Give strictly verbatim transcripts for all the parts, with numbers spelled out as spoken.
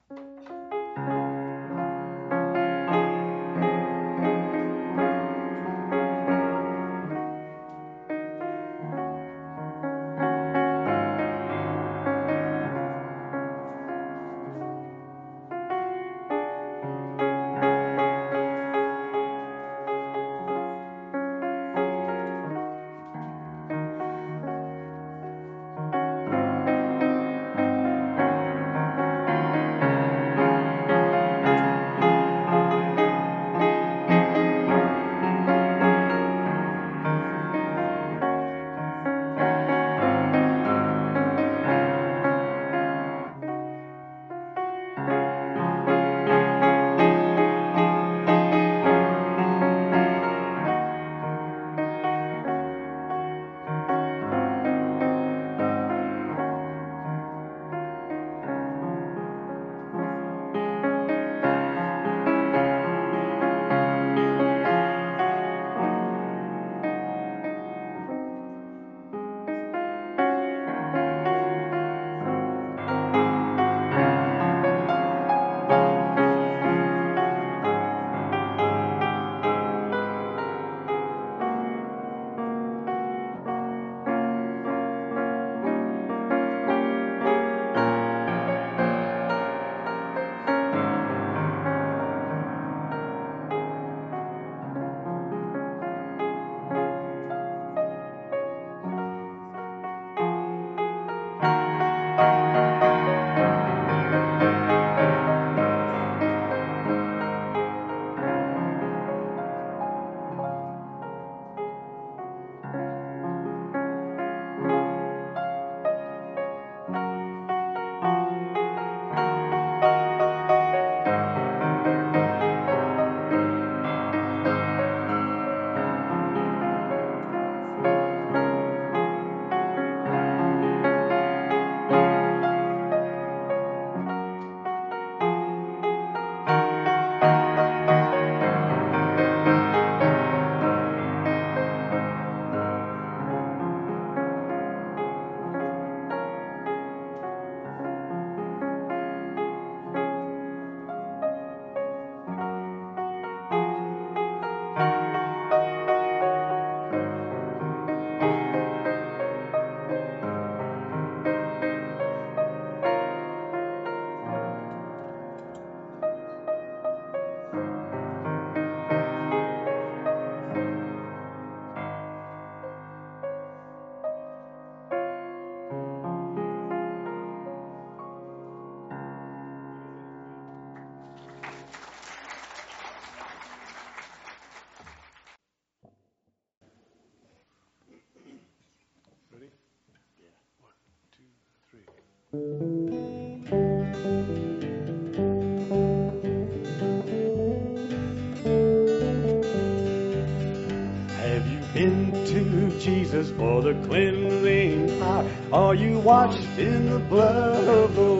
Have you been to Jesus for the cleansing power? Are you washed in the blood of the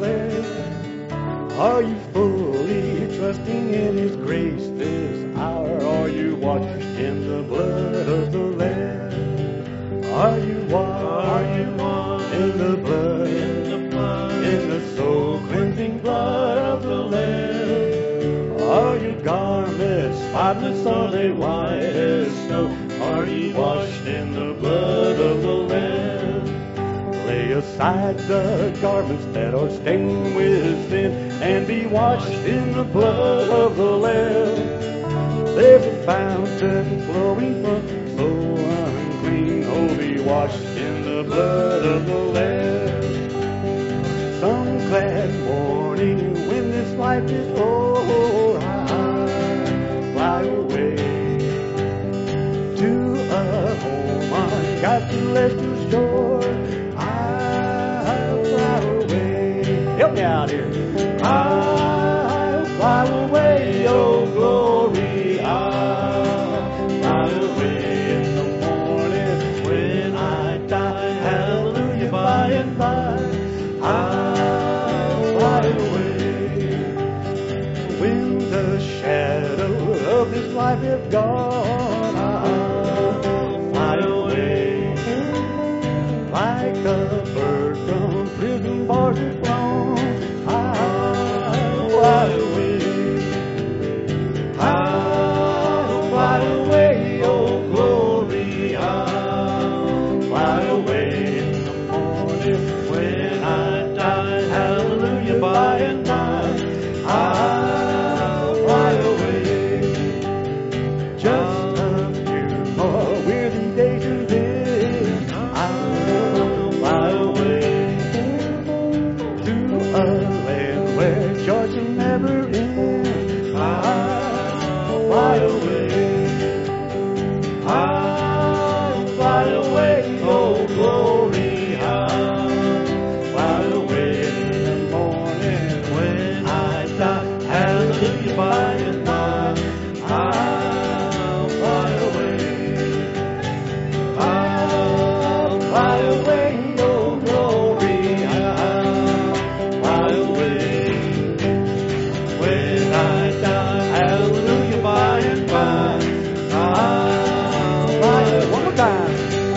Lamb? Are you fully trusting in His grace this hour? Are you washed in the blood of the Lamb? Are you washed, Are you washed in the blood, in the blood, in the soul cleansing blood of the Lamb? Are your garments spotless? Are they white as snow? Are ye washed in the blood of the Lamb? Lay aside the garments that are stained with sin and be washed in the blood of the Lamb. There's a fountain flowing from so unclean. Oh, be washed in the blood of the Lamb. Some glad morning when this life is o'er, I fly away to a home on God's celestial shore. I'll fly away. Help me out here. I'll fly away, oh glory. I'll fly away in the morning when I die. Hallelujah, by and by. I'll fly away when the shadow of this life is gone. I'll fly away like a bird from prison bars is flown. I'll where joy shall never end. I'll fly away. I'll fly away, oh glory. I'll fly away in the morning when I die. Hallelujah, by and by. I'll fly away. I'll fly away, oh glory. I'll fly away when I die. Hallelujah, by and by. I'll fly away. One more time.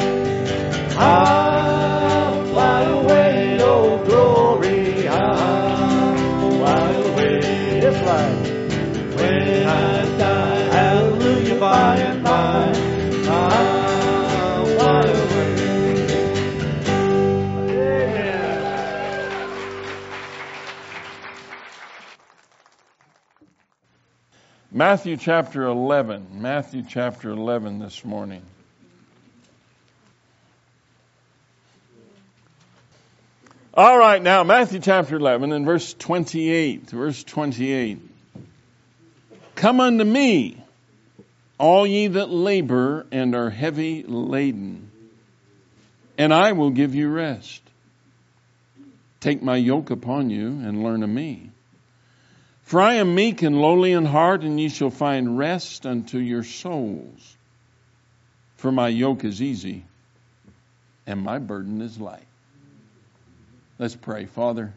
I'll fly away, oh glory. I'll fly away. That's right. When I die, hallelujah, by and by, I'll fly away. Amen. Matthew chapter eleven. Matthew chapter eleven this morning. All right, now Matthew chapter eleven and verse twenty-eight. Verse twenty-eight. Come unto me, all ye that labor and are heavy laden, and I will give you rest. Take my yoke upon you and learn of me. For I am meek and lowly in heart, and ye shall find rest unto your souls. For my yoke is easy, and my burden is light. Let's pray. Father,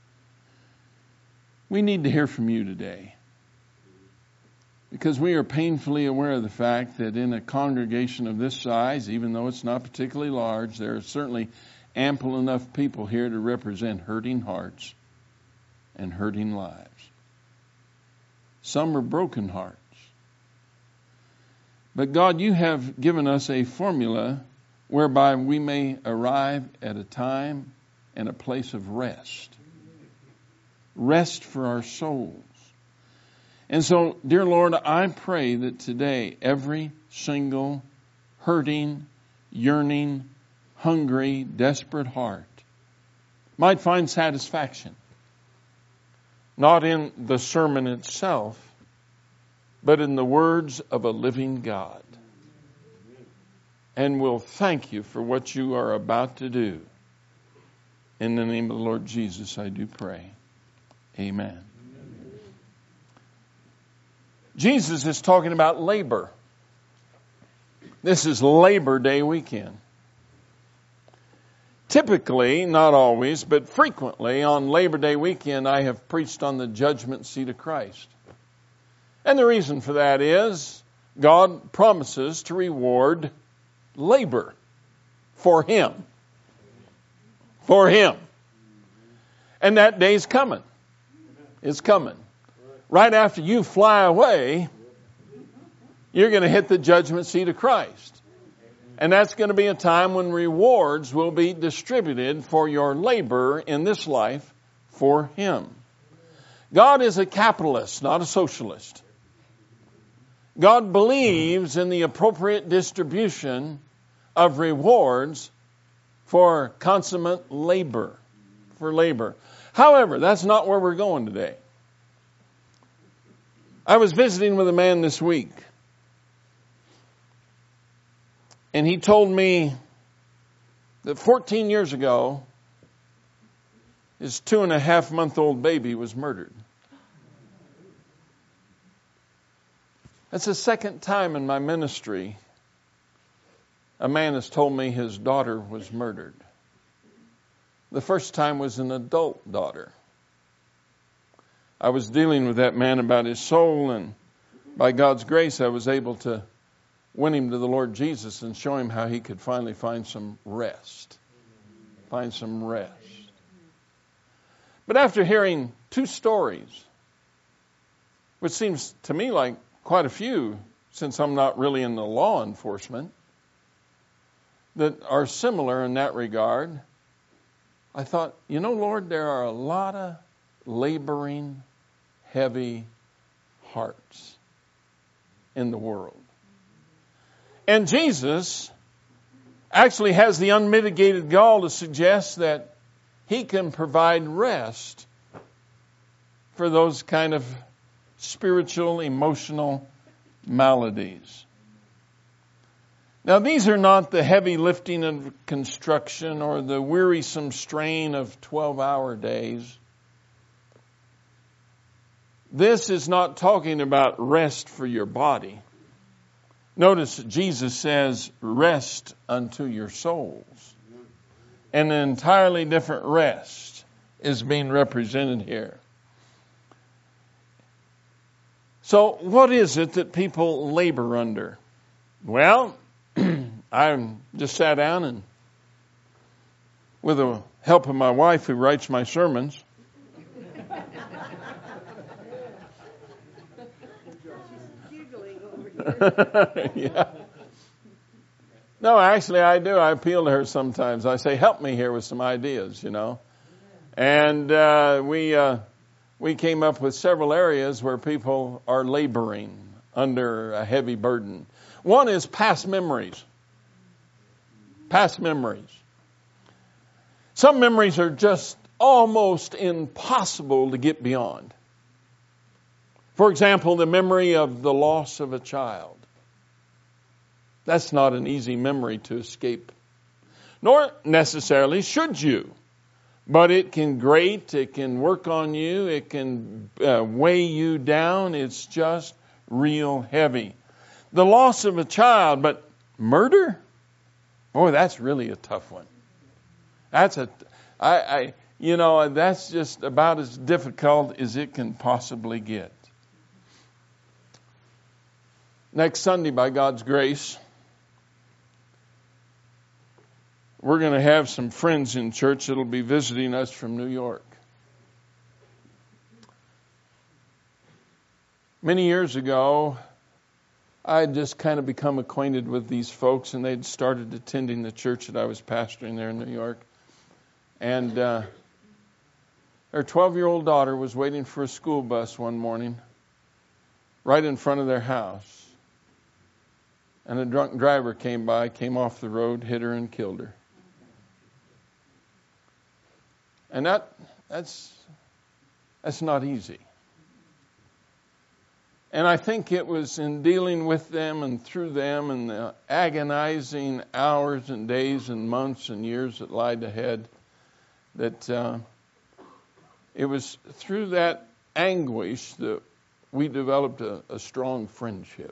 we need to hear from you today, because we are painfully aware of the fact that in a congregation of this size, even though it's not particularly large, there are certainly ample enough people here to represent hurting hearts and hurting lives. Some are broken hearts. But God, you have given us a formula whereby we may arrive at a time and a place of rest. Rest for our souls. And so, dear Lord, I pray that today every single hurting, yearning, hungry, desperate heart might find satisfaction. Not in the sermon itself, but in the words of a living God. And we'll thank you for what you are about to do. In the name of the Lord Jesus, I do pray. Amen. Jesus is talking about labor. This is Labor Day weekend. Typically, not always, but frequently on Labor Day weekend, I have preached on the judgment seat of Christ. And the reason for that is God promises to reward labor for Him. For Him. And that day's coming. It's coming. Right after you fly away, you're going to hit the judgment seat of Christ. And that's going to be a time when rewards will be distributed for your labor in this life for Him. God is a capitalist, not a socialist. God believes in the appropriate distribution of rewards for consummate labor. For labor. However, that's not where we're going today. I was visiting with a man this week, and he told me that fourteen years ago, his two and a half month old baby was murdered. That's the second time in my ministry a man has told me his daughter was murdered. The first time was an adult daughter. I was dealing with that man about his soul, and by God's grace, I was able to win him to the Lord Jesus and show him how he could finally find some rest. Find some rest. But after hearing two stories, which seems to me like quite a few, since I'm not really in the law enforcement, that are similar in that regard, I thought, you know, Lord, there are a lot of laboring, heavy hearts in the world. And Jesus actually has the unmitigated gall to suggest that He can provide rest for those kind of spiritual, emotional maladies. Now, these are not the heavy lifting of construction or the wearisome strain of twelve-hour days. This is not talking about rest for your body. Notice Jesus says, rest unto your souls. An entirely different rest is being represented here. So what is it that people labor under? Well, I just sat down and with the help of my wife who writes my sermons, yeah. No, actually I do. I appeal to her sometimes. I say, help me here with some ideas, you know. And uh, we uh, we came up with several areas where people are laboring under a heavy burden. One is past memories. Past memories. Some memories are just almost impossible to get beyond. For example, the memory of the loss of a child. That's not an easy memory to escape. Nor necessarily should you. But it can grate, it can work on you, it can uh, weigh you down. It's just real heavy. The loss of a child, but murder? Boy, that's really a tough one. That's a, I, I, you know, that's just about as difficult as it can possibly get. Next Sunday, by God's grace, we're going to have some friends in church that will be visiting us from New York. Many years ago, I had just kind of become acquainted with these folks, and they'd started attending the church that I was pastoring there in New York. And uh, their twelve-year-old daughter was waiting for a school bus one morning right in front of their house. And a drunk driver came by, came off the road, hit her and killed her. And that that's that's not easy. And I think it was in dealing with them and through them and the agonizing hours and days and months and years that lied ahead that uh, it was through that anguish that we developed a, a strong friendship.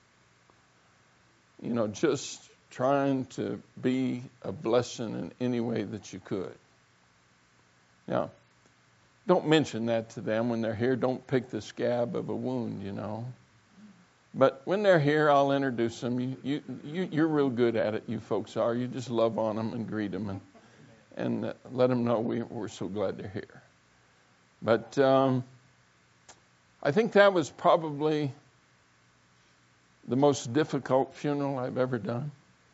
You know, just trying to be a blessing in any way that you could. Now, don't mention that to them when they're here. Don't pick the scab of a wound, you know. But when they're here, I'll introduce them. You, you, you, you're real good at it, you folks are. You just love on them and greet them and, and uh, let them know we, we're so glad they're here. But um, I think that was probably the most difficult funeral I've ever done.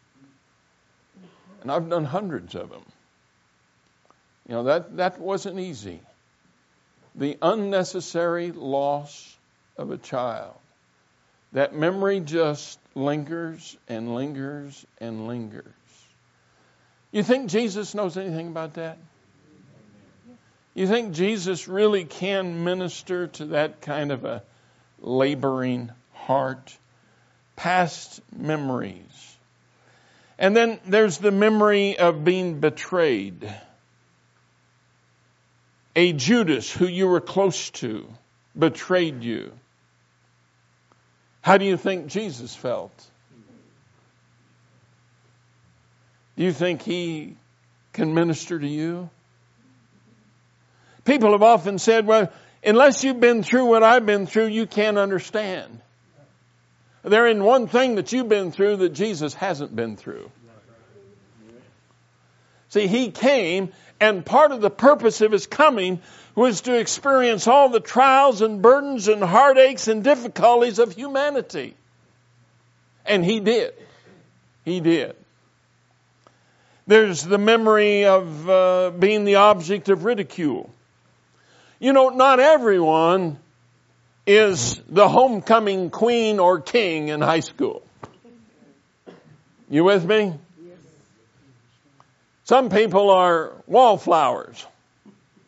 And I've done hundreds of them. You know, that, that wasn't easy. The unnecessary loss of a child. That memory just lingers and lingers and lingers. You think Jesus knows anything about that? You think Jesus really can minister to that kind of a laboring heart? Past memories. And then there's the memory of being betrayed. A Judas who you were close to betrayed you. How do you think Jesus felt? Do you think he can minister to you? People have often said, well, unless you've been through what I've been through, you can't understand. There isn't one thing that you've been through that Jesus hasn't been through. See, he came, and part of the purpose of his coming was to experience all the trials and burdens and heartaches and difficulties of humanity. And he did. He did. There's the memory of uh, being the object of ridicule. You know, not everyone is the homecoming queen or king in high school. You with me? Some people are wallflowers.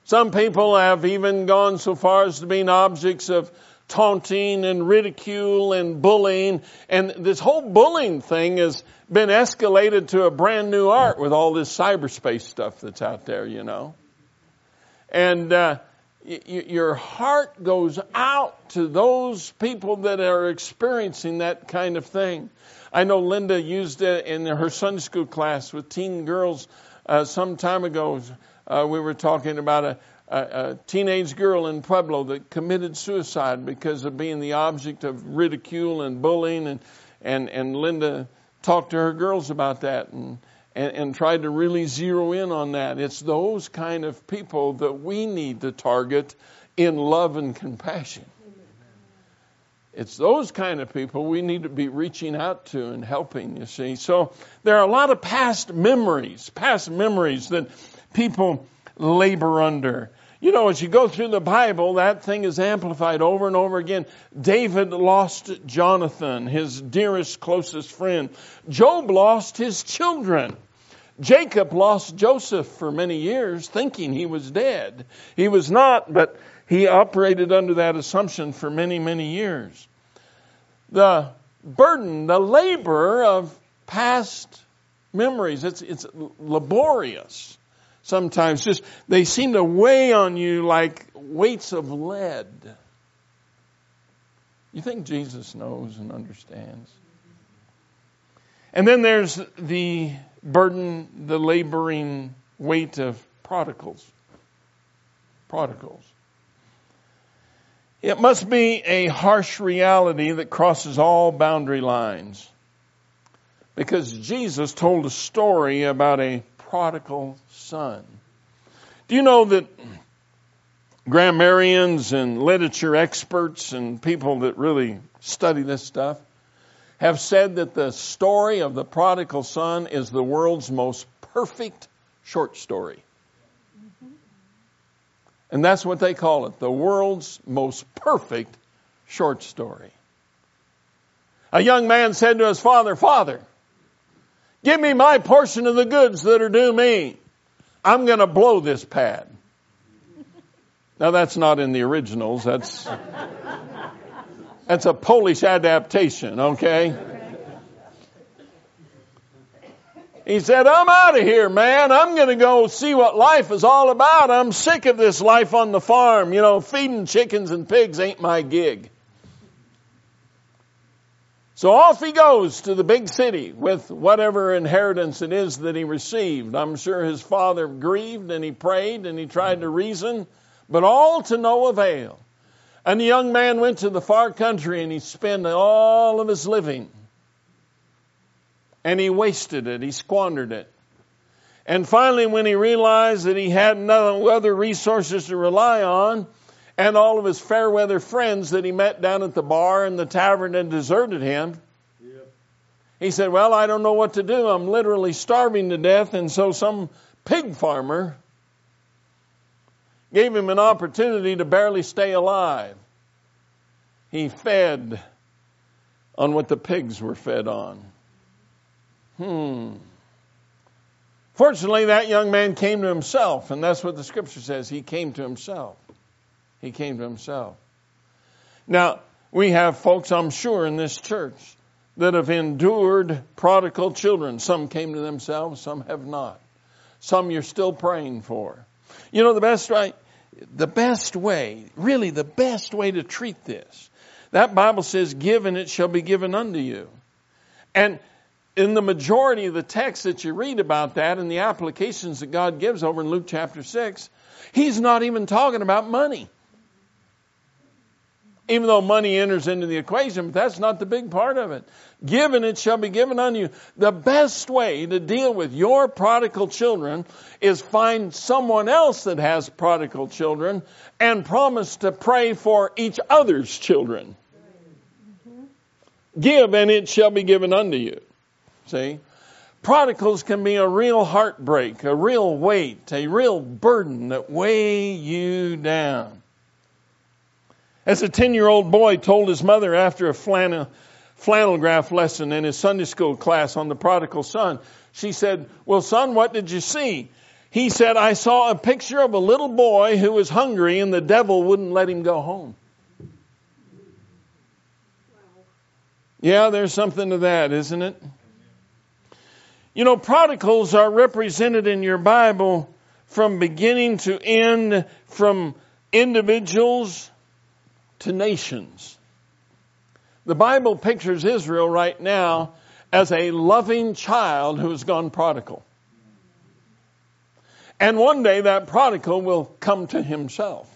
Some people have even gone so far as to being objects of taunting and ridicule and bullying. And this whole bullying thing has been escalated to a brand new art with all this cyberspace stuff that's out there, you know. And uh, y- y- your heart goes out to those people that are experiencing that kind of thing. I know Linda used it in her Sunday school class with teen girls uh, some time ago. Uh, we were talking about a, a, a teenage girl in Pueblo that committed suicide because of being the object of ridicule and bullying. And, and, and Linda talked to her girls about that and, and, and tried to really zero in on that. It's those kind of people that we need to target in love and compassion. It's those kind of people we need to be reaching out to and helping, you see. So there are a lot of past memories, past memories that people labor under. You know, as you go through the Bible, that thing is amplified over and over again. David lost Jonathan, his dearest, closest friend. Job lost his children. Jacob lost Joseph for many years, thinking he was dead. He was not, but he operated under that assumption for many, many years. The burden, the labor of past memories, it's, it's laborious. Sometimes just, they seem to weigh on you like weights of lead. You think Jesus knows and understands? And then there's the burden, the laboring weight of prodigals. Prodigals. It must be a harsh reality that crosses all boundary lines. Because Jesus told a story about a prodigal son. Do you know that grammarians and literature experts and people that really study this stuff have said that the story of the prodigal son is the world's most perfect short story? And that's what they call it, the world's most perfect short story. A young man said to his father, "Father, give me my portion of the goods that are due me. I'm going to blow this pad." Now that's not in the originals. That's, that's a Polish adaptation, okay? He said, "I'm out of here, man. I'm going to go see what life is all about. I'm sick of this life on the farm. You know, feeding chickens and pigs ain't my gig." So off he goes to the big city with whatever inheritance it is that he received. I'm sure his father grieved and he prayed and he tried to reason, but all to no avail. And the young man went to the far country and he spent all of his living. And he wasted it. He squandered it. And finally, when he realized that he had no other resources to rely on, and all of his fair weather friends that he met down at the bar and the tavern had deserted him, yep. He said, "Well, I don't know what to do. I'm literally starving to death." And so some pig farmer gave him an opportunity to barely stay alive. He fed on what the pigs were fed on. Hmm. Fortunately, that young man came to himself, and that's what the scripture says. He came to himself. He came to himself. Now, we have folks, I'm sure, in this church that have endured prodigal children. Some came to themselves, some have not. Some you're still praying for. You know, the best right, the best way, really the best way to treat this, that Bible says, "Give and it shall be given unto you." And in the majority of the texts that you read about that and the applications that God gives over in Luke chapter six, He's not even talking about money. Even though money enters into the equation, but that's not the big part of it. "Give and it shall be given unto you." The best way to deal with your prodigal children is find someone else that has prodigal children and promise to pray for each other's children. Mm-hmm. "Give and it shall be given unto you." See? Prodigals can be a real heartbreak, a real weight, a real burden that weigh you down. As a ten-year-old boy told his mother after a flannel, flannel graph lesson in his Sunday school class on the prodigal son, she said, "Well, son, what did you see?" He said, I saw a picture of a little boy who was hungry and the devil wouldn't let him go home. Yeah, there's something to that, isn't it? You know, prodigals are represented in your Bible from beginning to end, from individuals to nations. The Bible pictures Israel right now as a loving child who has gone prodigal. And one day that prodigal will come to himself.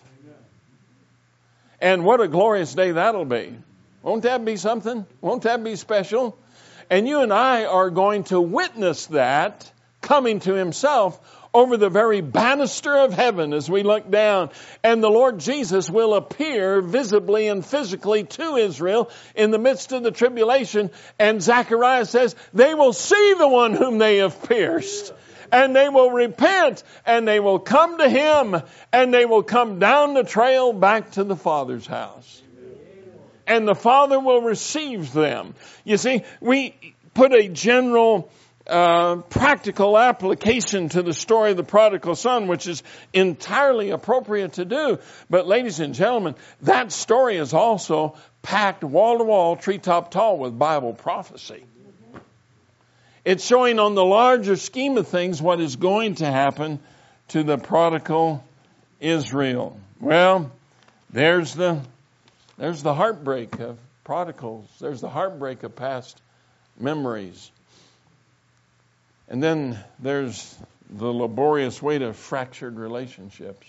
And what a glorious day that'll be. Won't that be something? Won't that be special? And you and I are going to witness that coming to himself over the very banister of heaven as we look down. And the Lord Jesus will appear visibly and physically to Israel in the midst of the tribulation. And Zechariah says, they will see the one whom they have pierced. And they will repent, and they will come to him, and they will come down the trail back to the Father's house. And the Father will receive them. You see, we put a general uh, practical application to the story of the prodigal son, which is entirely appropriate to do. But ladies and gentlemen, that story is also packed wall to wall, treetop tall with Bible prophecy. It's showing on the larger scheme of things what is going to happen to the prodigal Israel. Well, there's the there's the heartbreak of prodigals. There's the heartbreak of past memories. And then there's the laborious weight of fractured relationships.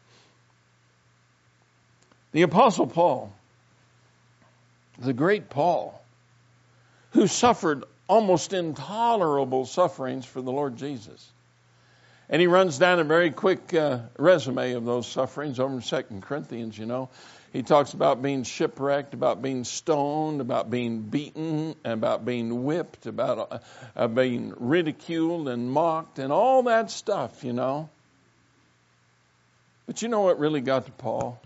The Apostle Paul, the great Paul, who suffered almost intolerable sufferings for the Lord Jesus. And he runs down a very quick uh, resume of those sufferings over in Second Corinthians, you know. He talks about being shipwrecked, about being stoned, about being beaten, about being whipped, about uh, uh, being ridiculed and mocked and all that stuff, you know. But you know what really got to Paul?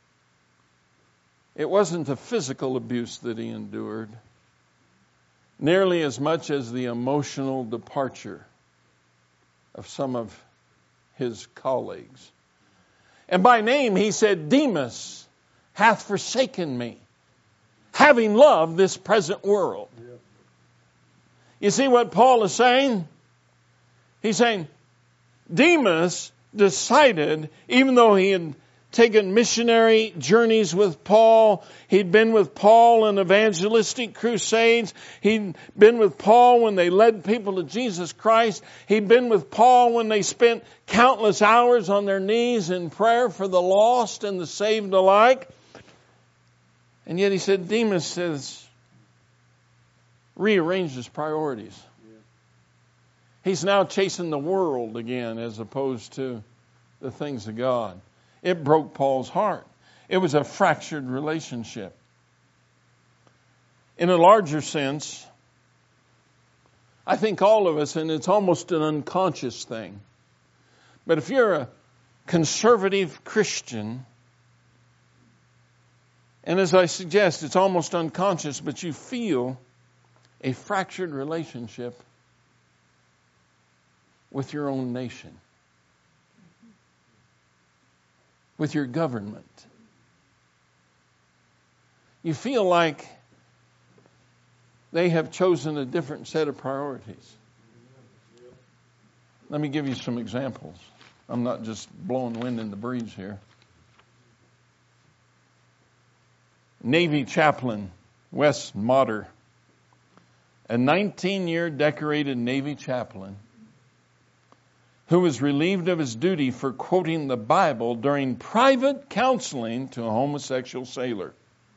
It wasn't the physical abuse that he endured nearly as much as the emotional departure of some of his colleagues. And by name he said, Demas hath forsaken me, having loved this present world. Yeah. You see what Paul is saying? He's saying, Demas decided, even though he had taken missionary journeys with Paul. He'd been with Paul in evangelistic crusades. He'd been with Paul when they led people to Jesus Christ. He'd been with Paul when they spent countless hours on their knees in prayer for the lost and the saved alike. And yet he said, Demas has rearranged his priorities. He's now chasing the world again as opposed to the things of God. It broke Paul's heart. It was a fractured relationship. In a larger sense, I think all of us, and it's almost an unconscious thing, but if you're a conservative Christian, and as I suggest, it's almost unconscious, but you feel a fractured relationship with your own nation, with your government. You feel like they have chosen a different set of priorities. Let me give you some examples. I'm not just blowing wind in the breeze here. Navy chaplain Wes Motter, a nineteen-year decorated Navy chaplain, who was relieved of his duty for quoting the Bible during private counseling to a homosexual sailor.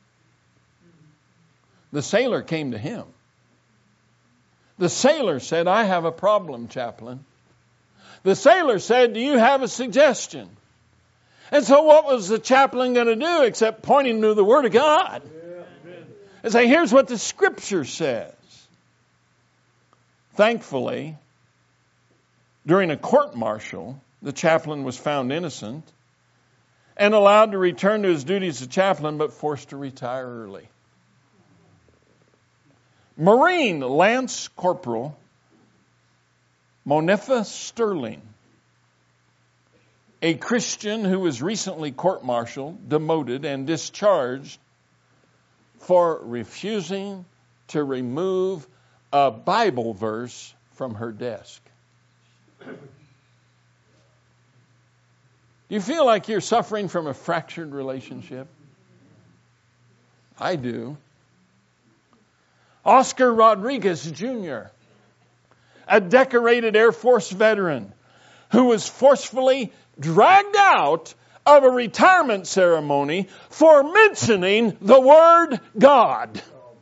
The sailor came to him. The sailor said, I have a problem, chaplain. The sailor said, do you have a suggestion? And so what was the chaplain going to do except pointing to the Word of God? And say, here's what the Scripture says. Thankfully, during a court-martial, the chaplain was found innocent and allowed to return to his duties as chaplain, but forced to retire early. Marine Lance Corporal Monifa Sterling a Christian who was recently court-martialed, demoted, and discharged for refusing to remove a Bible verse from her desk. Do you feel like you're suffering from a fractured relationship? I do. Oscar Rodriguez Junior, a decorated Air Force veteran who was forcefully dragged out of a retirement ceremony for mentioning the word God.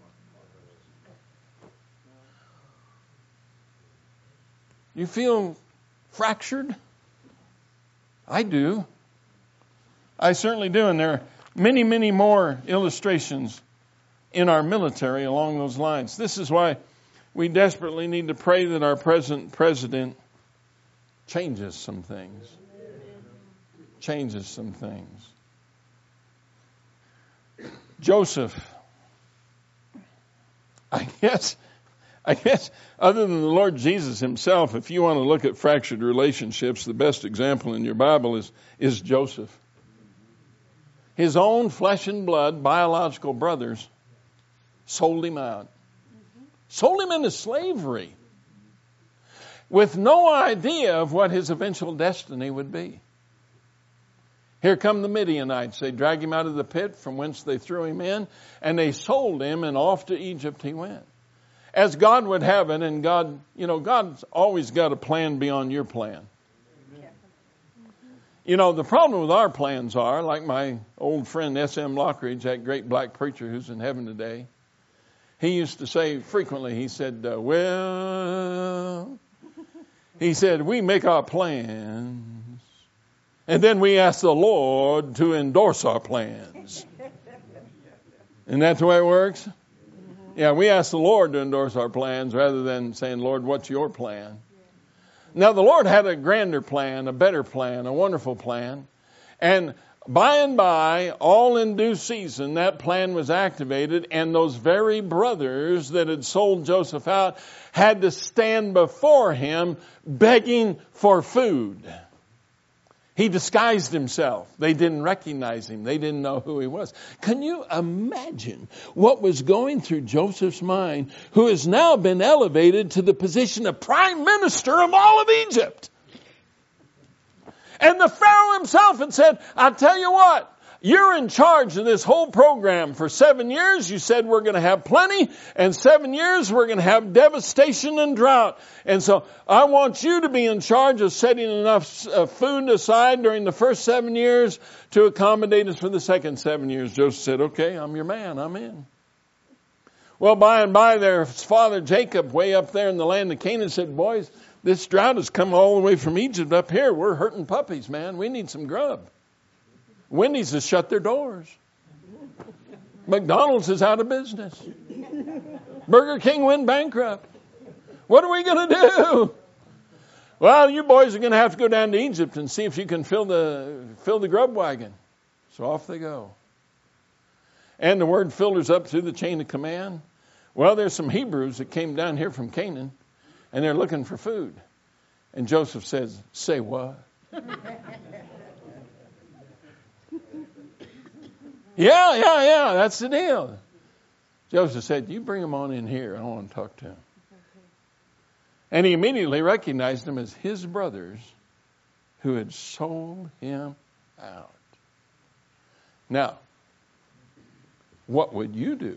You feel fractured? I do. I certainly do. And there are many, many more illustrations in our military along those lines. This is why we desperately need to pray that our present president changes some things. Changes some things. Joseph, I guess, I guess, other than the Lord Jesus himself, if you want to look at fractured relationships, the best example in your Bible is, is Joseph. His own flesh and blood, biological brothers, sold him out. Sold him into slavery with no idea of what his eventual destiny would be. Here come the Midianites. They drag him out of the pit from whence they threw him in, and they sold him, and off to Egypt he went. As God would have it, and God, you know, God's always got a plan beyond your plan. You know, the problem with our plans are, like my old friend S M Lockridge, that great black preacher who's in heaven today, he used to say frequently, he said, uh, well, he said, we make our plans, and then we ask the Lord to endorse our plans. Isn't that the way it works? Yeah, we ask the Lord to endorse our plans rather than saying, Lord, what's your plan? Now, the Lord had a grander plan, a better plan, a wonderful plan. And by and by, all in due season, that plan was activated, and those very brothers that had sold Joseph out had to stand before him begging for food. He disguised himself. They didn't recognize him. They didn't know who he was. Can you imagine what was going through Joseph's mind, who has now been elevated to the position of prime minister of all of Egypt? And the Pharaoh himself had said, I'll tell you what, you're in charge of this whole program for seven years. You said we're going to have plenty, and seven years we're going to have devastation and drought. And so I want you to be in charge of setting enough uh, food aside during the first seven years to accommodate us for the second seven years. Joseph said, okay, I'm your man. I'm in. Well, by and by, their father Jacob, way up there in the land of Canaan, said, boys, this drought has come all the way from Egypt up here. We're hurting puppies, man. We need some grub. Wendy's has shut their doors. McDonald's is out of business. Burger King went bankrupt. What are we going to do? Well, you boys are going to have to go down to Egypt and see if you can fill the fill the grub wagon. So off they go. And the word filters up through the chain of command. Well, there's some Hebrews that came down here from Canaan, and they're looking for food. And Joseph says, say what? Yeah, yeah, yeah, that's the deal. Joseph said, you bring him on in here. I want to talk to him. And he immediately recognized them as his brothers who had sold him out. Now, what would you do?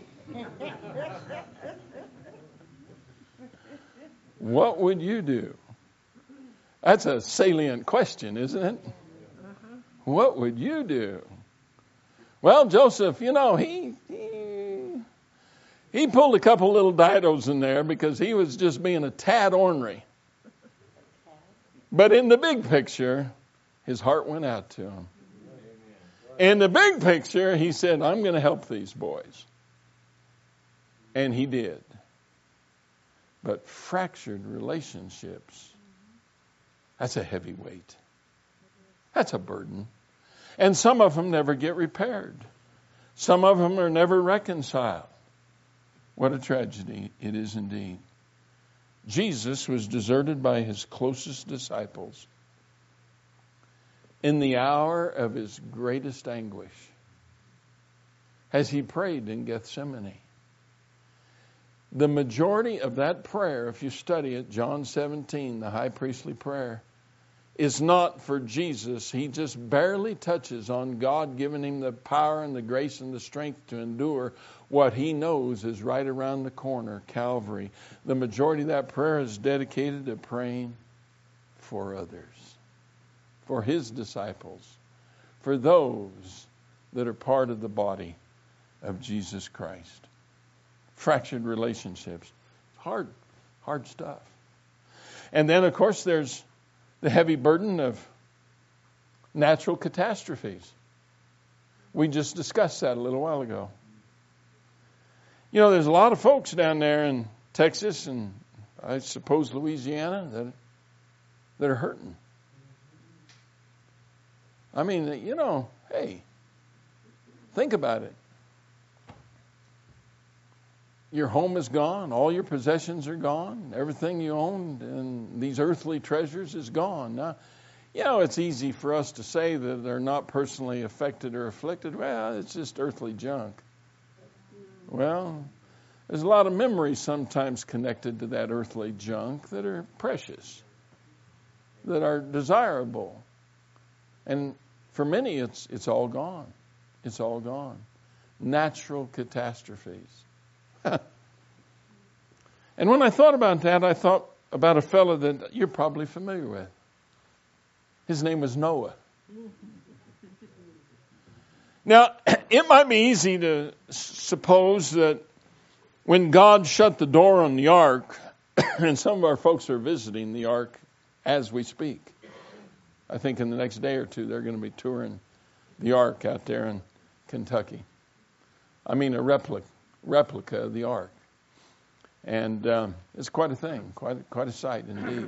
What would you do? That's a salient question, isn't it? What would you do? Well, Joseph, you know, he, he he pulled a couple little didos in there because he was just being a tad ornery. But in the big picture, his heart went out to him. In the big picture, he said, I'm going to help these boys. And he did. But fractured relationships, that's a heavy weight. That's a burden. And some of them never get repaired. Some of them are never reconciled. What a tragedy it is indeed. Jesus was deserted by his closest disciples. in the hour of his greatest anguish, as he prayed in Gethsemane. The majority of that prayer, if you study it, John seventeen, the high priestly prayer, is not for Jesus. He just barely touches on God giving him the power and the grace and the strength to endure what he knows is right around the corner, Calvary. The majority of that prayer is dedicated to praying for others, for his disciples, for those that are part of the body of Jesus Christ. Fractured relationships. Hard, hard stuff. And then, of course, there's the heavy burden of natural catastrophes. We just discussed that a little while ago. You know, there's a lot of folks down there in Texas and I suppose Louisiana that that are hurting. I mean, you know, hey, think about it. Your home is gone. All your possessions are gone. Everything you owned and these earthly treasures is gone. Now, you know, it's easy for us to say that they're not personally affected or afflicted. Well, it's just earthly junk. Well, there's a lot of memories sometimes connected to that earthly junk that are precious, that are desirable. And for many, it's it's all gone. It's all gone. Natural catastrophes. And when I thought about that, I thought about a fellow that you're probably familiar with. His name was Noah. Now, it might be easy to suppose that when God shut the door on the ark, and some of our folks are visiting the ark as we speak. I think in the next day or two, they're going to be touring the ark out there in Kentucky. I mean, a replica. replica of the ark. And um, it's quite a thing, quite a, quite a sight indeed.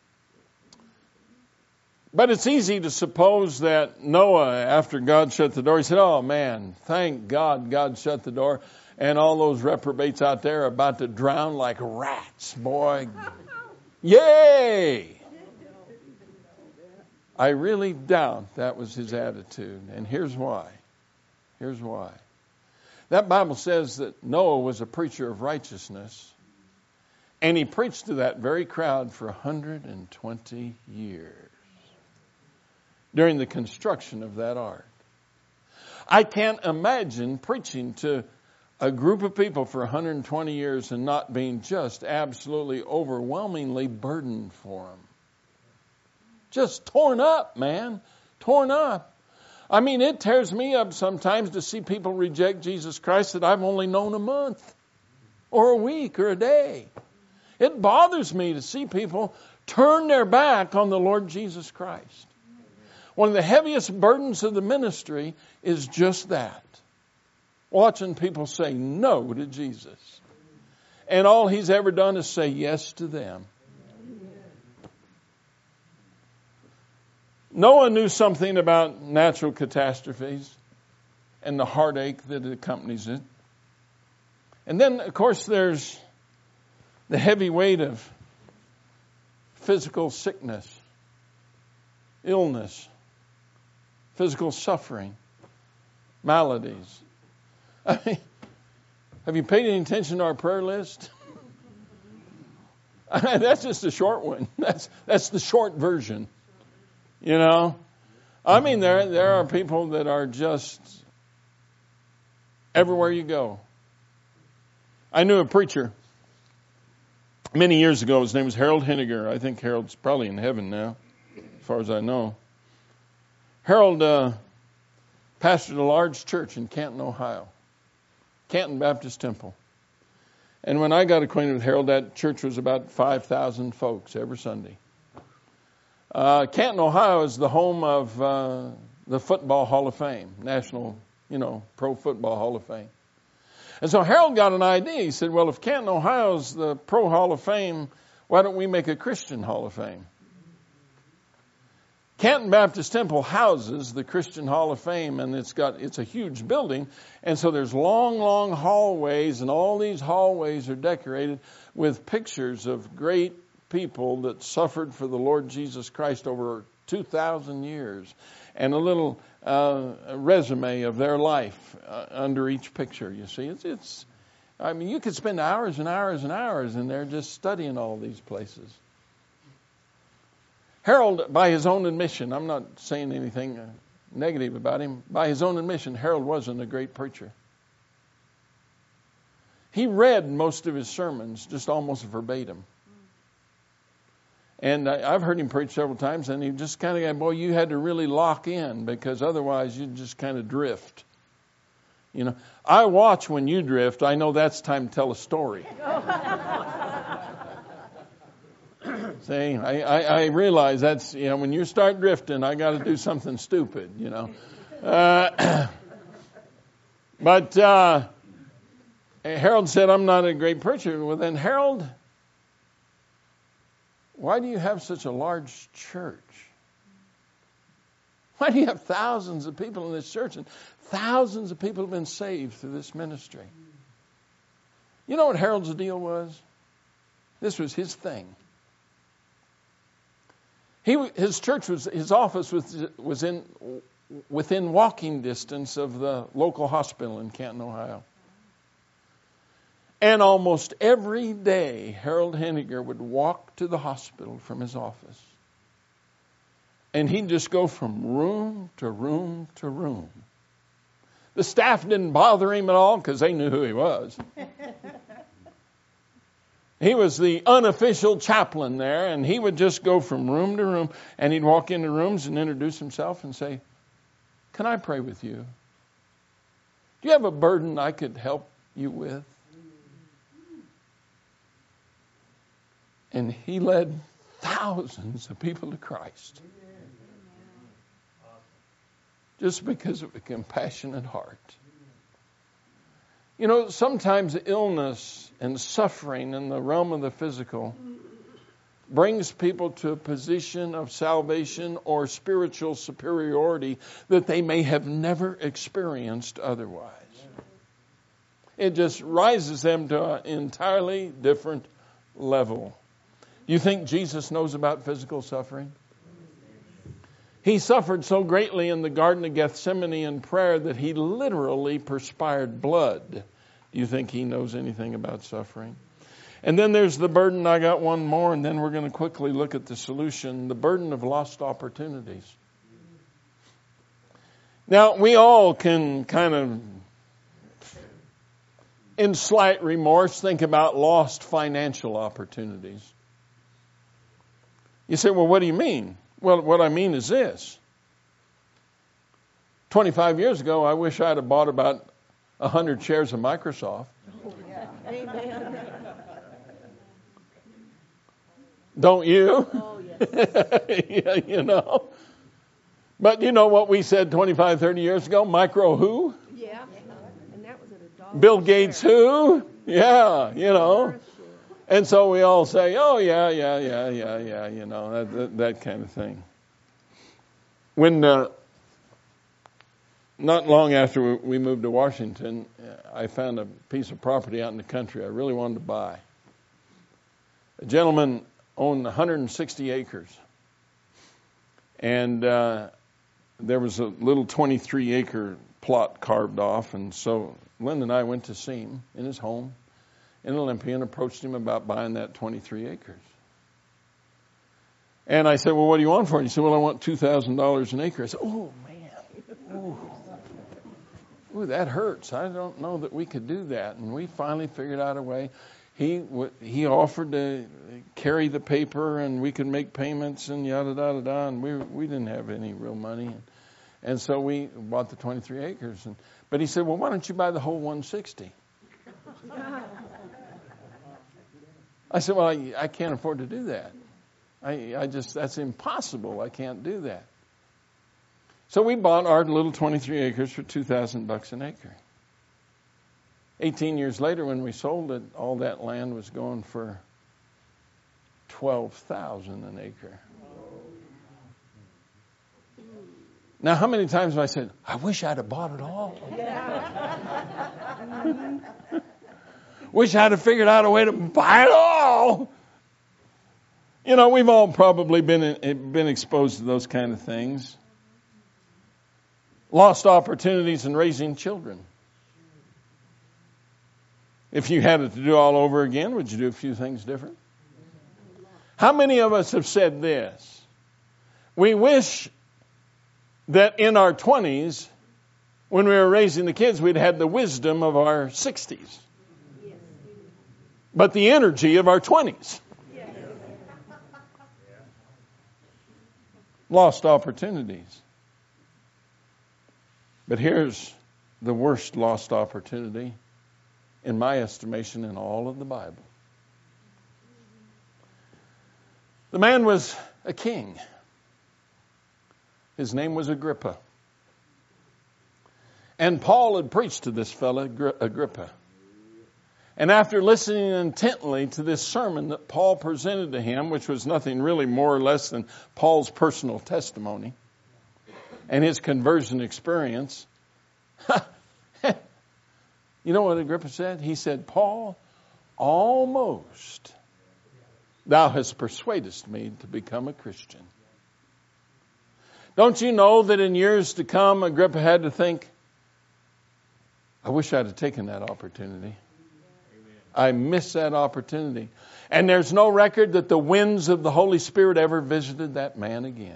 But it's easy to suppose that Noah, after God shut the door, he said, oh man, thank God God shut the door, and all those reprobates out there are about to drown like rats, boy. Yay! I really doubt that was his attitude, and here's why. Here's why. That Bible says that Noah was a preacher of righteousness, and he preached to that very crowd for one hundred twenty years during the construction of that ark. I can't imagine preaching to a group of people for one hundred twenty years and not being just absolutely overwhelmingly burdened for them. Just torn up, man. Torn up. I mean, it tears me up sometimes to see people reject Jesus Christ that I've only known a month or a week or a day. It bothers me to see people turn their back on the Lord Jesus Christ. One of the heaviest burdens of the ministry is just that. Watching people say no to Jesus. And all he's ever done is say yes to them. Noah knew something about natural catastrophes and the heartache that accompanies it. And then, of course, there's the heavy weight of physical sickness, illness, physical suffering, maladies. I mean, have you paid any attention to our prayer list? I mean, that's just a short one. That's that's the short version. You know, I mean, there there are people that are just everywhere you go. I knew a preacher many years ago. His name was Harold Henniger. I think Harold's probably in heaven now, as far as I know. Harold uh, pastored a large church in Canton, Ohio, Canton Baptist Temple. And when I got acquainted with Harold, that church was about five thousand folks every Sunday. Uh, Canton, Ohio is the home of uh, the Football Hall of Fame, National, you know, Pro Football Hall of Fame. And so Harold got an idea. He said, well, if Canton, Ohio is the Pro Hall of Fame, why don't we make a Christian Hall of Fame? Canton Baptist Temple houses the Christian Hall of Fame, and it's got it's a huge building, and so there's long, long hallways, and all these hallways are decorated with pictures of great people that suffered for the Lord Jesus Christ over two thousand years. and a little uh, resume of their life uh, under each picture. You see, it's, it's, I mean, you could spend hours and hours and hours in there just studying all these places. Harold, by his own admission, I'm not saying anything negative about him, by his own admission, Harold wasn't a great preacher. He read most of his sermons just almost verbatim. And I've heard him preach several times, and he just kind of, boy, you had to really lock in, because otherwise you'd just kind of drift. You know, I watch when you drift. I know that's time to tell a story. See, I, I, I realize that's, you know, when you start drifting, I got to do something stupid, you know. Uh, but uh, Harold said, I'm not a great preacher. Well, then, Harold, why do you have such a large church? Why do you have thousands of people in this church? And thousands of people have been saved through this ministry. You know what Harold's deal was? This was his thing. He, his church was, his office was, was in, within walking distance of the local hospital in Canton, Ohio. And almost every day, Harold Henniger would walk to the hospital from his office. And he'd just go from room to room to room. The staff didn't bother him at all because they knew who he was. He was the unofficial chaplain there, and he would just go from room to room, and he'd walk into rooms and introduce himself and say, can I pray with you? Do you have a burden I could help you with? And he led thousands of people to Christ. Just because of a compassionate heart. You know, sometimes illness and suffering in the realm of the physical brings people to a position of salvation or spiritual superiority that they may have never experienced otherwise. It just rises them to an entirely different level. You think Jesus knows about physical suffering? He suffered so greatly in the Garden of Gethsemane in prayer that he literally perspired blood. Do you think he knows anything about suffering? And then there's the burden. I got one more, and then we're going to quickly look at the solution. The burden of lost opportunities. Now, we all can kind of, in slight remorse, think about lost financial opportunities. You say, well, what do you mean? Well, what I mean is this. twenty-five years ago, I wish I'd have bought about one hundred shares of Microsoft. Oh, yeah. Amen. Don't you? Oh, yes. Yeah, you know. But you know what we said twenty-five, thirty years ago? Micro who? Yeah. And that was at a dollar. Bill Gates who? Yeah, you know. And so we all say, oh, yeah, yeah, yeah, yeah, yeah, you know, that, that, that kind of thing. When, uh, not long after we moved to Washington, I found a piece of property out in the country I really wanted to buy. A gentleman owned one hundred sixty acres. And uh, there was a little twenty-three acre plot carved off. And so Linda and I went to see him in his home in Olympia and approached him about buying that twenty-three acres. And I said, well, what do you want for it? He said, well, I want two thousand dollars an acre. I said, oh, man. Ooh. Ooh, that hurts. I don't know that we could do that. And we finally figured out a way. He he offered to carry the paper and we could make payments and yada, yada, yada. And we we didn't have any real money. And, and so we bought the twenty-three acres. And, but he said, well, why don't you buy the whole one hundred sixty? I said, well, I, I can't afford to do that. I, I just, that's impossible. I can't do that. So we bought our little twenty-three acres for two thousand bucks an acre. eighteen years later, when we sold it, all that land was going for twelve thousand an acre. Now, how many times have I said, I wish I'd have bought it all? Wish I'd have figured out a way to buy it all. You know, we've all probably been been exposed to those kind of things. Lost opportunities in raising children. If you had it to do all over again, would you do a few things different? How many of us have said this? We wish that in our twenties, when we were raising the kids, we'd had the wisdom of our sixties. But the energy of our twenties. Lost opportunities. But here's the worst lost opportunity, in my estimation, in all of the Bible. The man was a king. His name was Agrippa. And Paul had preached to this fellow, Agrippa. And after listening intently to this sermon that Paul presented to him, which was nothing really more or less than Paul's personal testimony and his conversion experience, you know what Agrippa said? He said, Paul, almost thou hast persuaded me to become a Christian. Don't you know that in years to come, Agrippa had to think, I wish I'd have taken that opportunity. I missed that opportunity. And there's no record that the winds of the Holy Spirit ever visited that man again.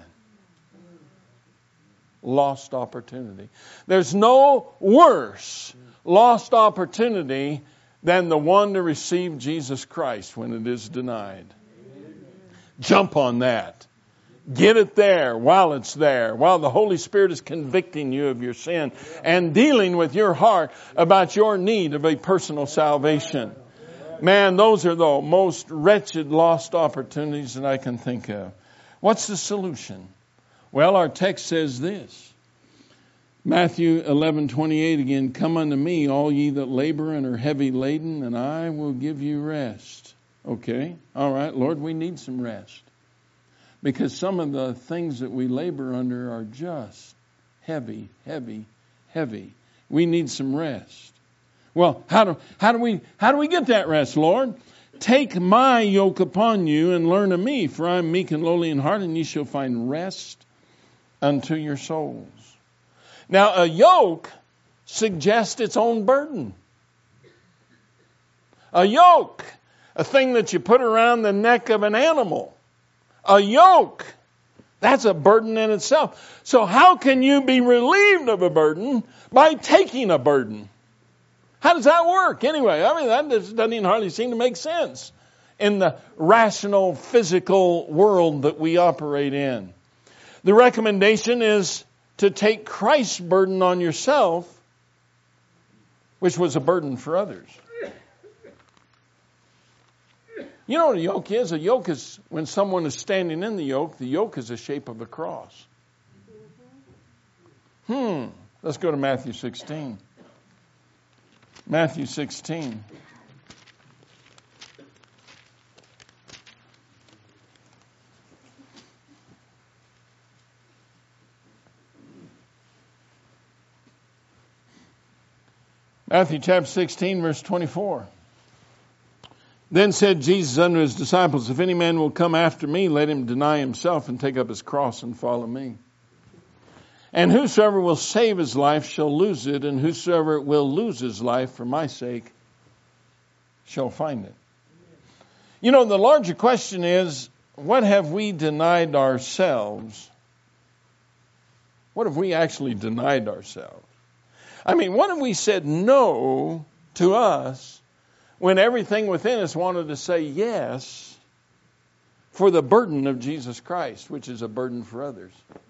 Lost opportunity. There's no worse lost opportunity than the one to receive Jesus Christ when it is denied. Jump on that. Get it there while it's there, while the Holy Spirit is convicting you of your sin and dealing with your heart about your need of a personal salvation. Man, those are the most wretched lost opportunities that I can think of. What's the solution? Well, our text says this. Matthew eleven twenty-eight again, come unto me, all ye that labor and are heavy laden, and I will give you rest. Okay, all right, Lord, we need some rest. Because some of the things that we labor under are just heavy, heavy, heavy. We need some rest. Well, how do how do we how do we get that rest, Lord? Take my yoke upon you and learn of me, for I am meek and lowly in heart, and ye shall find rest unto your souls. Now, a yoke suggests its own burden. A yoke, a thing that you put around the neck of an animal. A yoke, that's a burden in itself. So how can you be relieved of a burden? By taking a burden. How does that work anyway? I mean, that doesn't even hardly seem to make sense in the rational, physical world that we operate in. The recommendation is to take Christ's burden on yourself, which was a burden for others. You know what a yoke is? A yoke is when someone is standing in the yoke, the yoke is the shape of a cross. Hmm. Let's go to Matthew sixteen. Matthew sixteen. Matthew chapter sixteen, verse twenty-four. Then said Jesus unto his disciples, if any man will come after me, let him deny himself and take up his cross and follow me. And whosoever will save his life shall lose it, and whosoever will lose his life for my sake shall find it. You know, the larger question is, what have we denied ourselves? What have we actually denied ourselves? I mean, what have we said no to us when everything within us wanted to say yes for the burden of Jesus Christ, which is a burden for others?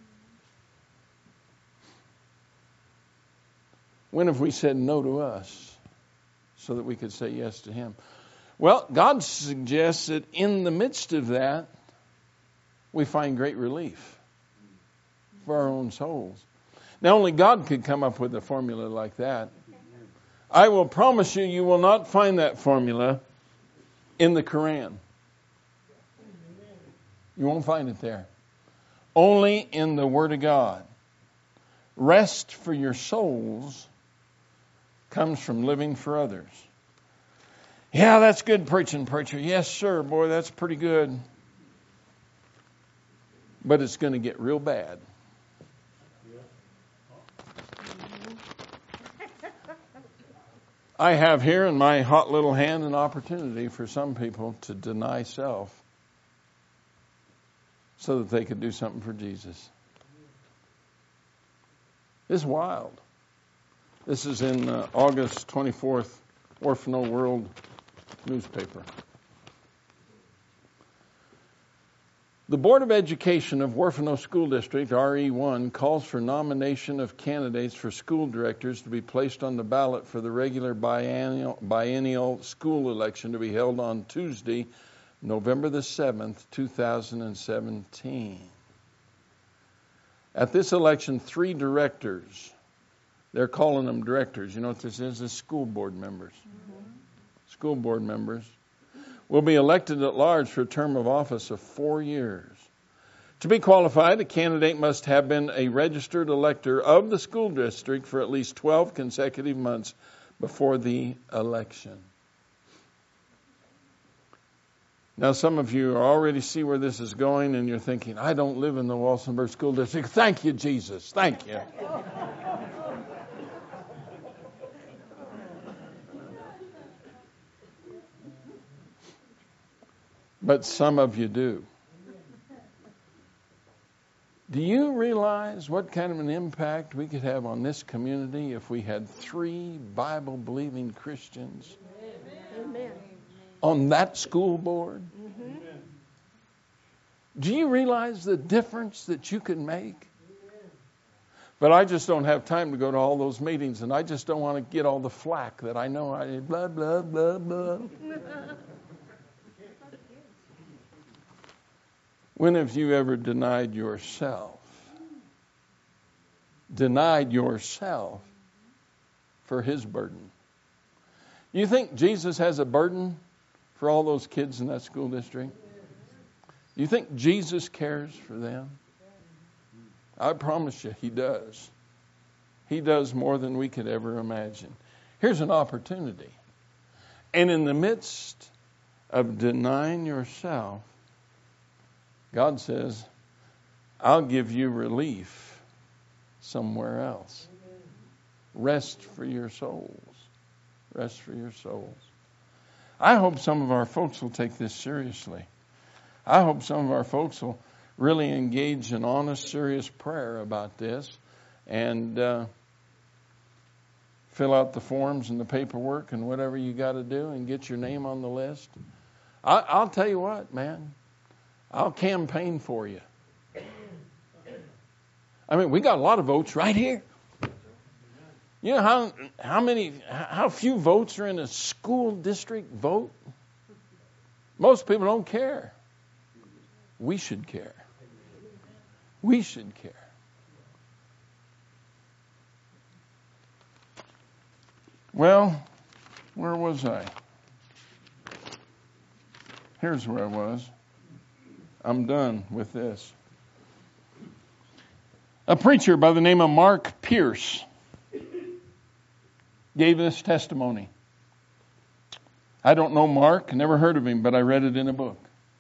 When have we said no to us so that we could say yes to Him? Well, God suggests that in the midst of that, we find great relief for our own souls. Now, only God could come up with a formula like that. I will promise you, you will not find that formula in the Quran. You won't find it there. Only in the Word of God. Rest for your souls comes from living for others. Yeah, that's good preaching, preacher. Yes, sir, boy, that's pretty good. But it's going to get real bad. I have here in my hot little hand an opportunity for some people to deny self so that they could do something for Jesus. It's wild. This is in uh, August twenty-fourth, Orphano World newspaper. The Board of Education of Orphano School District, R E one, calls for nomination of candidates for school directors to be placed on the ballot for the regular biennial, biennial school election to be held on Tuesday, November the seventh, two thousand seventeen. At this election, three directors, they're calling them directors. You know what this is? It's school board members. Mm-hmm. School board members will be elected at large for a term of office of four years. To be qualified, a candidate must have been a registered elector of the school district for at least twelve consecutive months before the election. Now, some of you already see where this is going, and you're thinking, I don't live in the Walsenburg School District. Thank you, Jesus. Thank you. But some of you do. Do you realize what kind of an impact we could have on this community if we had three Bible-believing Christians Amen. on that school board? Mm-hmm. Do you realize the difference that you can make? But I just don't have time to go to all those meetings, and I just don't want to get all the flack that I know I blah, blah, blah, blah. When have you ever denied yourself? Denied yourself for his burden. You think Jesus has a burden for all those kids in that school district? You think Jesus cares for them? I promise you, he does. He does more than we could ever imagine. Here's an opportunity. And in the midst of denying yourself, God says, I'll give you relief somewhere else. Rest for your souls. Rest for your souls. I hope some of our folks will take this seriously. I hope some of our folks will really engage in honest, serious prayer about this and uh, fill out the forms and the paperwork and whatever you got to do and get your name on the list. I, I'll tell you what, man. I'll campaign for you. I mean, we got a lot of votes right here. You know how how many how few votes are in a school district vote? Most people don't care. We should care. We should care. Well, where was I? Here's where I was. I'm done with this. A preacher by the name of Mark Pierce gave this testimony. I don't know Mark, never heard of him, but I read it in a book.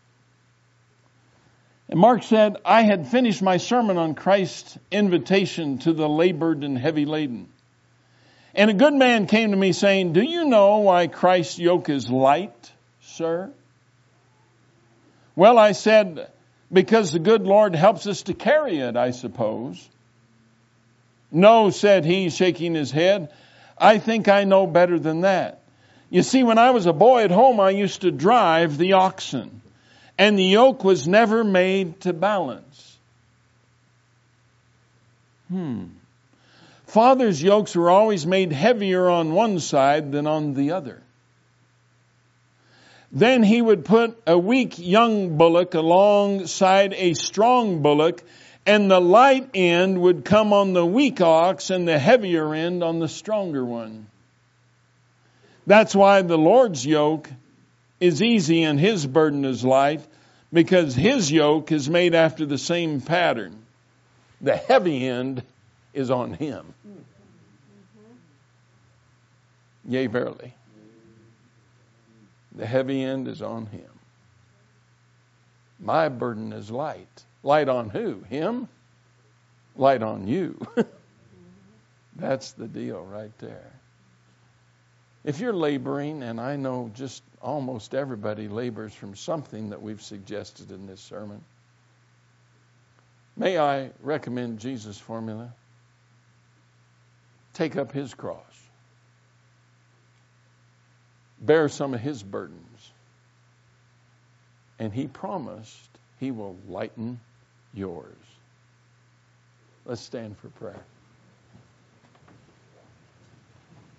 And Mark said, I had finished my sermon on Christ's invitation to the labored and heavy laden. And a good man came to me saying, do you know why Christ's yoke is light, sir? Well, I said, because the good Lord helps us to carry it, I suppose. No, said he, shaking his head. I think I know better than that. You see, when I was a boy at home, I used to drive the oxen. And the yoke was never made to balance. Hmm. Father's yokes were always made heavier on one side than on the other. Then he would put a weak young bullock alongside a strong bullock, and the light end would come on the weak ox and the heavier end on the stronger one. That's why the Lord's yoke is easy and his burden is light, because his yoke is made after the same pattern. The heavy end is on him. Yea, verily. The heavy end is on him. My burden is light. Light on who? Him? Light on you. That's the deal right there. If you're laboring, and I know just almost everybody labors from something that we've suggested in this sermon, may I recommend Jesus' formula? Take up his cross. Bear some of his burdens. And he promised he will lighten yours. Let's stand for prayer.